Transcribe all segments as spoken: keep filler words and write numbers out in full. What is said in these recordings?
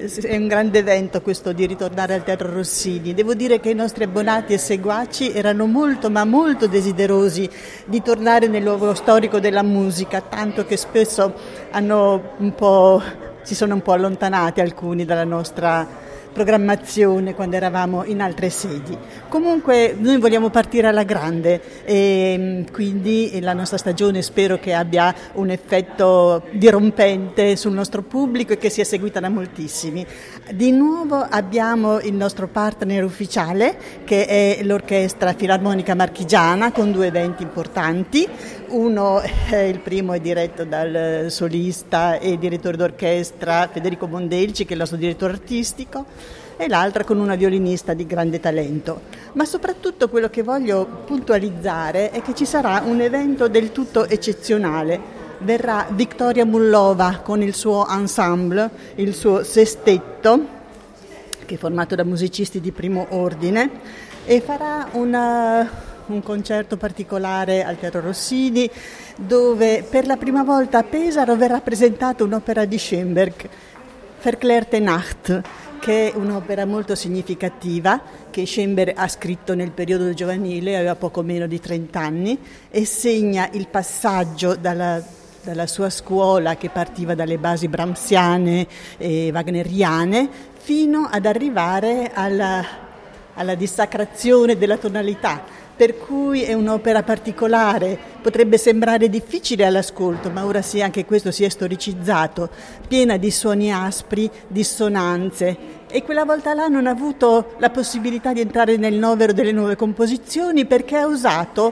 è un grande evento questo di ritornare al Teatro Rossini. Devo dire che i nostri abbonati e seguaci erano molto ma molto desiderosi di tornare nel luogo storico della musica, tanto che spesso hanno un po', si sono un po' allontanati alcuni dalla nostra programmazione quando eravamo in altre sedi. Comunque noi vogliamo partire alla grande e quindi la nostra stagione spero che abbia un effetto dirompente sul nostro pubblico e che sia seguita da moltissimi. Di nuovo abbiamo il nostro partner ufficiale che è l'Orchestra Filarmonica Marchigiana con due eventi importanti. Uno, eh, il primo è diretto dal solista e direttore d'orchestra Federico Mondelci, che è il nostro direttore artistico, e l'altra con una violinista di grande talento. Ma soprattutto quello che voglio puntualizzare è che ci sarà un evento del tutto eccezionale. Verrà Victoria Mullova con il suo ensemble, il suo sestetto, che è formato da musicisti di primo ordine, e farà una... un concerto particolare al Teatro Rossini, dove per la prima volta a Pesaro verrà presentata un'opera di Schoenberg, Verklärte Nacht, che è un'opera molto significativa che Schoenberg ha scritto nel periodo giovanile, aveva poco meno di trenta anni, e segna il passaggio dalla, dalla sua scuola, che partiva dalle basi brahmsiane e wagneriane, fino ad arrivare alla, alla dissacrazione della tonalità. Per cui è un'opera particolare, potrebbe sembrare difficile all'ascolto, ma ora sì, anche questo si è storicizzato, piena di suoni aspri, dissonanze, e quella volta là non ha avuto la possibilità di entrare nel novero delle nuove composizioni perché ha usato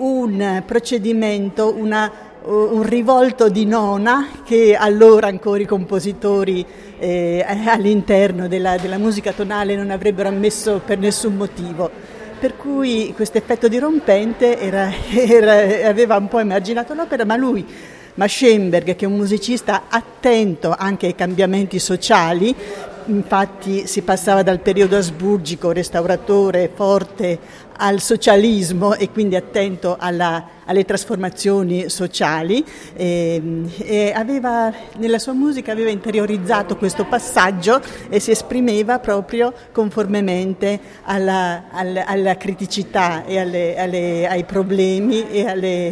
un procedimento, una, un rivolto di nona che allora ancora i compositori eh, all'interno della, della musica tonale non avrebbero ammesso per nessun motivo. Per cui questo effetto dirompente era, era, aveva un po' emarginato l'opera, ma lui, ma Schoenberg, che è un musicista attento anche ai cambiamenti sociali, infatti si passava dal periodo asburgico, restauratore, forte, al socialismo e quindi attento alla, alle trasformazioni sociali, e, e aveva, nella sua musica aveva interiorizzato questo passaggio e si esprimeva proprio conformemente alla, alla, alla criticità e alle, alle, ai problemi e alle,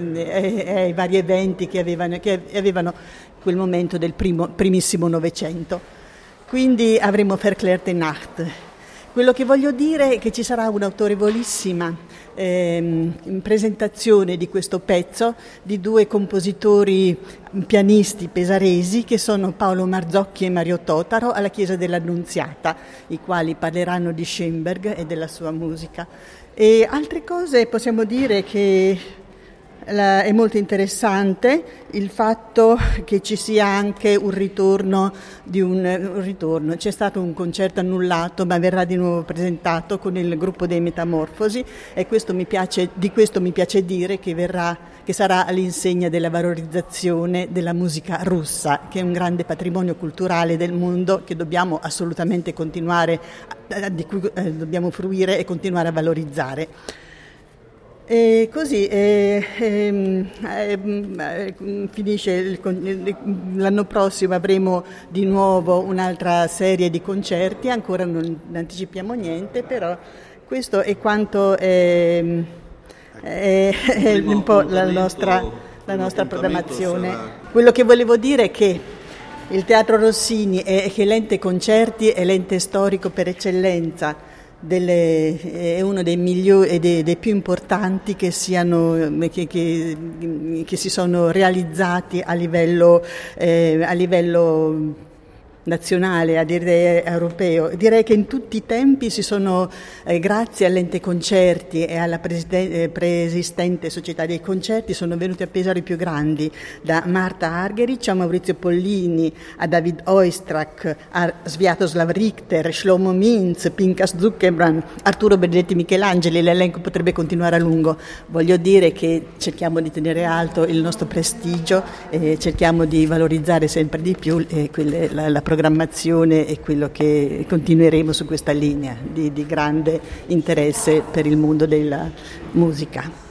eh, ai vari eventi che avevano, che avevano quel momento del primo, primissimo Novecento. Quindi avremo Verklärte Nacht. Quello che voglio dire è che ci sarà un'autorevolissima ehm, presentazione di questo pezzo di due compositori pianisti pesaresi che sono Paolo Marzocchi e Mario Totaro alla Chiesa dell'Annunziata, i quali parleranno di Schoenberg e della sua musica. E altre cose possiamo dire che è molto interessante il fatto che ci sia anche un ritorno di un, un ritorno. C'è stato un concerto annullato, ma verrà di nuovo presentato con il gruppo dei Metamorfosi, e questo mi piace, di questo mi piace dire che verrà, che sarà all'insegna della valorizzazione della musica russa, che è un grande patrimonio culturale del mondo che dobbiamo assolutamente continuare, di cui eh, dobbiamo fruire e continuare a valorizzare. E così eh, eh, eh, finisce il, l'anno prossimo avremo di nuovo un'altra serie di concerti, ancora non anticipiamo niente, però questo è quanto è, è, è un po' la nostra, la nostra programmazione. Sarà... Quello che volevo dire è che il Teatro Rossini è, che l'ente concerti è l'ente storico per eccellenza. Delle, è uno dei migliori e dei, dei più importanti che siano che, che, che si sono realizzati a livello eh, a livello nazionale, a dire europeo. Direi che in tutti i tempi si sono, eh, grazie all'ente concerti e alla preside- preesistente società dei concerti, sono venuti a Pesaro i più grandi, da Marta Argerich a Maurizio Pollini, a David Oistrakh, a Sviatoslav Richter, Shlomo Mintz, Pinkas Zuckerbrand, Arturo Benedetti Michelangeli, l'elenco potrebbe continuare a lungo. Voglio dire che cerchiamo di tenere alto il nostro prestigio e cerchiamo di valorizzare sempre di più eh, quelle, la, la programmazione e quello che continueremo su questa linea di, di grande interesse per il mondo della musica.